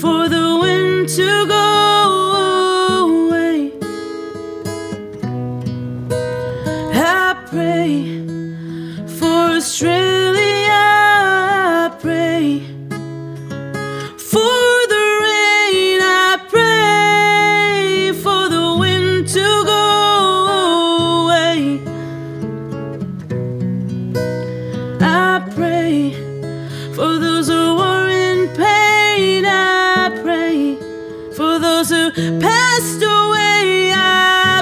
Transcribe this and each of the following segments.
for the wind to go away. I pray for Australia, I pray for the rain, I pray for the wind to go away. I pray for those who are in pain, I pray for those who passed away, I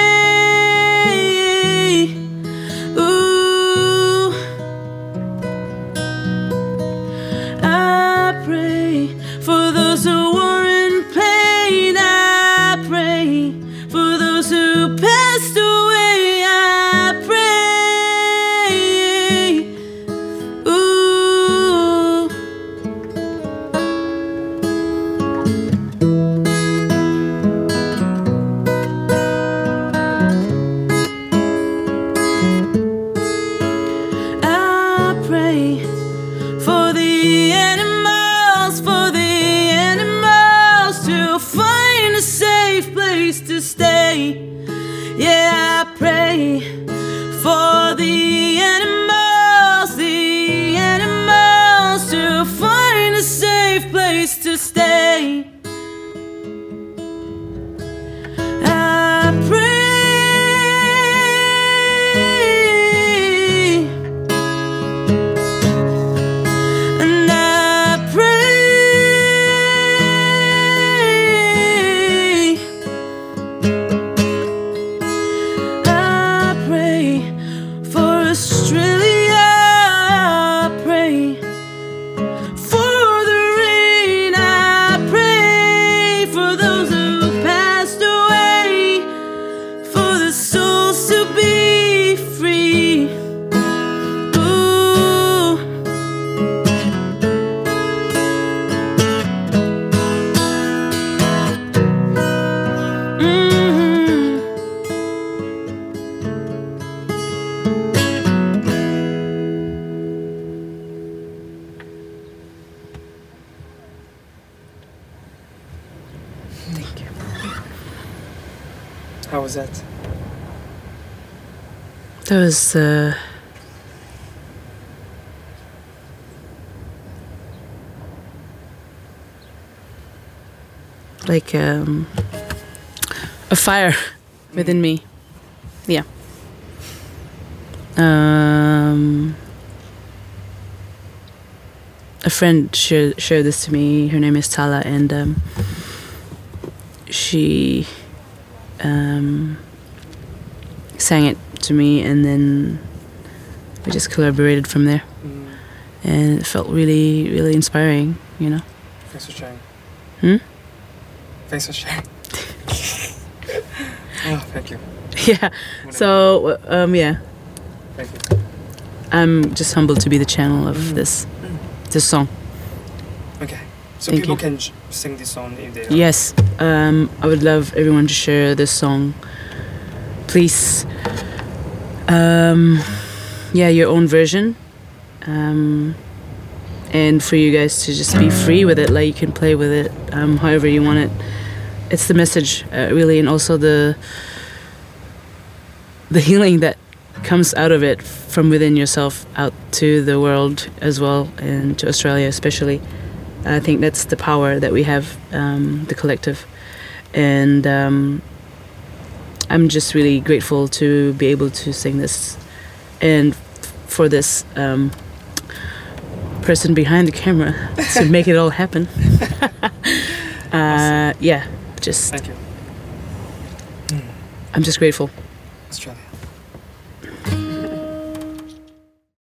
pray. Ooh, I pray for those who are in pain, I pray for those who passed away, I pray. Ooh. I pray for the animals to find a safe place to stay. Yeah, I pray for the animals to find a safe place to stay. I pray. And I pray. I pray for Australia, I pray for the rain, I pray for those who passed away, for the souls to be free. Ooh. Mhm. Thank you. How was that? That was like a fire within me. Yeah. A friend shared this to me. Her name is Tala, and she sang it to me, and then we just collaborated from there. And it felt really, really inspiring, you know. Thanks for sharing. Thanks for sharing. Oh, thank you. Yeah. So, yeah. Thank you. I'm just humbled to be the channel of this song. Okay. So Thank people you. can sing this song if they Yes. I would love everyone to share this song. Please. Yeah, your own version. And for you guys to just be free with it, like you can play with it however you want it. It's the message, really, and also the healing that comes out of it from within yourself out to the world as well, and to Australia especially. I think that's the power that we have, the collective. And I'm just really grateful to be able to sing this, and for this person behind the camera to make it all happen. Yeah, just Thank you. I'm just grateful. Australia.